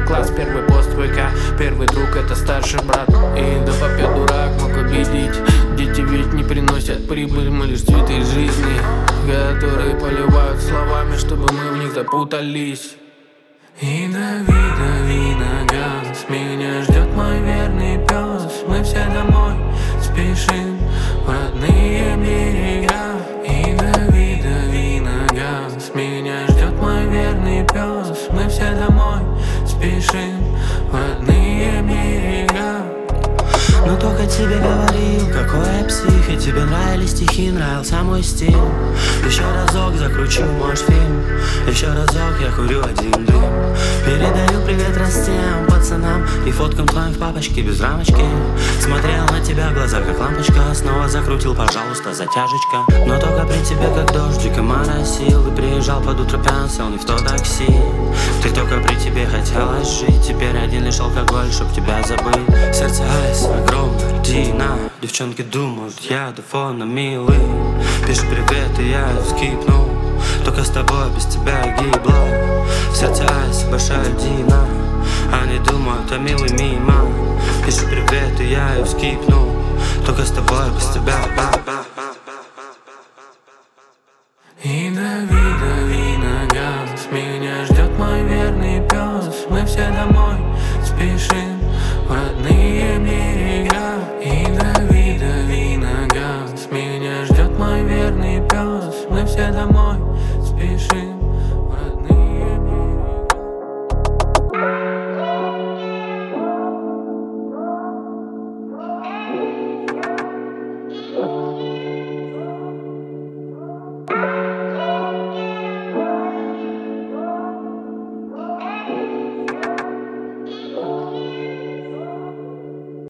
класс, первый пост ВК. Первый друг — это старший брат. И да папе дурак мог убедить. Дети ведь не приносят прибыль, мы лишь цветы жизни, которые поливают словами, чтобы мы в них запутались. И дави на газ, меня ждет мой верный пес. Мы все домой спешим в родные берега. И дави на газ, меня ждет мой верный пес. Мы все домой спешим в родные берега. Ну только тебе говорил, какой я псих. И тебе нравились стихи, нравился мой стиль. Еще разок закручу, может, фильм. Еще разок я курю один дым. Передаю привет растениям, пацанам и фоткам твоим в папочке без рамочки. Смотрел на тебя в глаза, как лампочка. Снова закрутил, пожалуйста, затяжечка. Но только при тебе, как дождик и моросил. И приезжал под утро пьян, сел не в то такси. Ты только при тебе хотелось жить. Теперь один лишь алкоголь, чтоб тебя забыть. Сердце айс, огромная льдина. Девчонки думают, я до фона милый. Пишет привет, и я скипну. Только с тобой, без тебя гибла. В сердце айс, большая льдина. Они думают, а милый мимо. Пишет привет, и я скипну. Только с тобой, без тебя. И дави на газ, меня ждет мой верный пес. Мы все домой спешим в родные берега. И дави на газ, меня ждет мой верный пес. Мы все домой спешим